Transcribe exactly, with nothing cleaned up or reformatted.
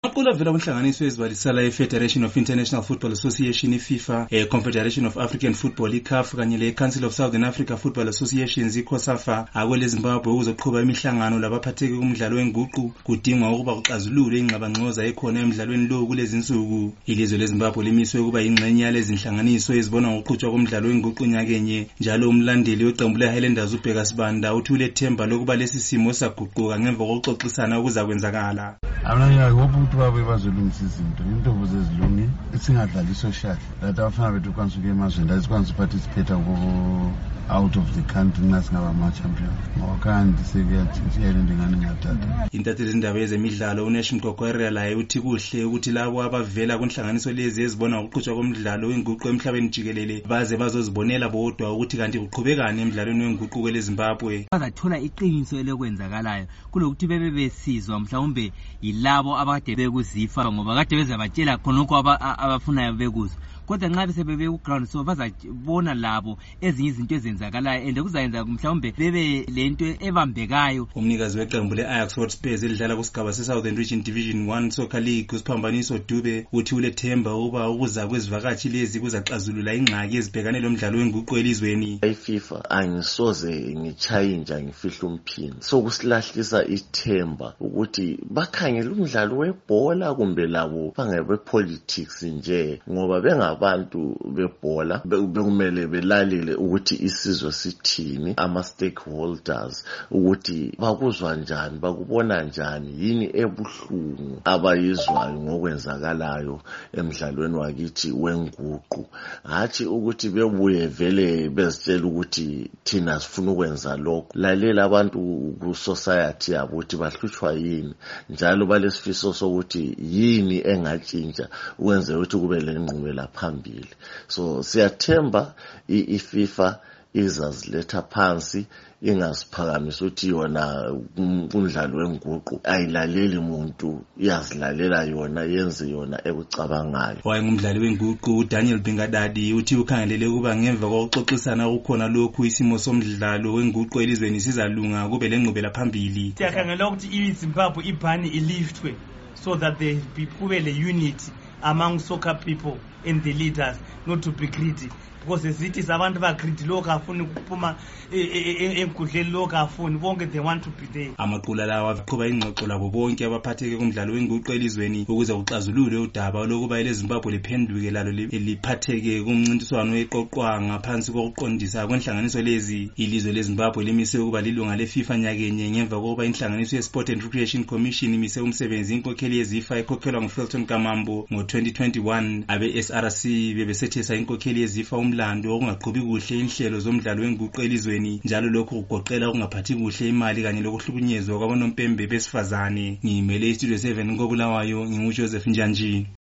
Maqula vela kunhlanganiso ezibalisala i-Federation of International Football Association, i-FIFA, i-Confederation of African Football, i-C A F, kanye le-Council of Southern Africa Football Associations, i-COSAFA, akwele Zimbabwe ukuzoqhuba imihlangano labaphatheki kumdlalo wenguqu kudingwa ukuba kuxazululwe ingxabangxoza ekhona emidlalweni lo kulezi insuku. Ilizwe leZimbabwe limiswe ukuba ingxenye yalezi inhlanganiso ezibona ngokuqhutshwa komdlalo wenguqu nyakenye. Njalo umlandeli weqembu le-Highlanders uBheka Sibanda uthi ulethemba lokuba lesi simo saguquka ngemva kokuxoxisana okuzakwenzakala. Abanye hope ukuthi babe bazolungisa izinto intombo zezilungi singadlali social that abafana bethu kwanza ke emazweni asikwanza participate ko out of the country nasingaba ama champion ngokanti sekuyathintsha ndingane ngathatha. Intatheli izindaba ezemidlalo uNesh Mgogwerela laye uthi kuhle ukuthi labo abavela kunhlanganiso lezi ezibona ukuqhutshwa komdlalo wenguqu emhlabeni jikelele baze bazozibonela bodwa ukuthi kanti kuqhubekani emidlalweni wenguqu kweleZimbabwe. Bazathola iqiniso elekwenzakalayo kulokuthi bebe besizwa mhlawumbe yilabo abakade bekuzifa ngoba kade bezabatshela khonokho abafunayo bekuzwa. Kodwa nxa besebebe ku ground so bazabona labo ezinye izinto ezenzakalayo ende kuzayenza mhlawumbe bebe lento ebambekayo. Umnikazi weqembu le-Ajax Hotspurs elidlala kusigaba se-Southern Region Division one Soccer League uSiphambaniso Dube uthi ulethemba ukuba ukuza kwezivakashi lezi kuzaxazulula ingxaki ezibhekane lomdlalo wenguqu elizweni. I-FIFA angisoze ngichayinja ngifihla umphini so kusilahlisa ithemba ukuthi bakhangela umdlalo webhola kumbe labo bangebe politics nje ngoba benga abantu bebhola bekumele belalele ukuthi isizwe sithini ama stakeholders ukuthi bakuzwa njani bakubona njani yini ebuhlungu abayizwayo ngokwenzakalayo emidlalweni wakithi wenguqu hathi ukuthi bebuye vele bezitshela ukuthi thina sifuna ukwenza lokho. Lalela abantu ku society yabo ukuthi bahlutshwa yini njalo balesifiso sokuthi yini engatshintsha ukwenza ukuthi kube lenqubela phambili. So siyathemba i-FIFA izaziletha phansi ingasiphakamise ukuthi yona kumdlalo wenguqu ayilaleli umuntu iyazilalela yona yenze yona ekucabangayo. Wayengumdlali wenguqu uDaniel Bingadadi uthi ukhangelele kuba ngemva kokuxoxisana ukukhona lokhu isimo somdlalo wenguqu elizweni sizalunga kube lenqubela phambili. Siyakhangela ukuthi iZimbabwe ibhani iliftwe so that there kube le unity among soccer people and the leaders, not to be greedy. Because the cities abantu ba greedy lokho afuni ukuphuma enkudleni lokho afuni bonke they want to be there. Amaqula lawa aqhuba ingxoxo labo bonke abaphatheke kumdlalo wenguqu elizweni ukuze uxazulule udaba lokuba eleZimbabwe liphenduke lalo liphatheke kumncintiswano eqoqwa ngaphansi kokuqondisa kwenhlanganiso lezi. Ilizwe leZimbabwe limise ukuba lilunga leFIFA nyakenye ngemva kokuba inhlanganiso yeSport and Recreation Commission imise umsebenzi inkokheli yeZIFA ekhokhelwa nguFilton Kamambo ngo twenty twenty-one. Abe S R C bebesethesa inkokheli yeZIFA umlando okungaqhubi kuhle inhlelo zomdlalo wenguqu elizweni njalo lokho kugoqela ukungaphathi kuhle imali kanye lokuhlukunyezwa kwabonompembe besifazane. Ngimele iStudio seven koBulawayo nginguJoseph Njanji.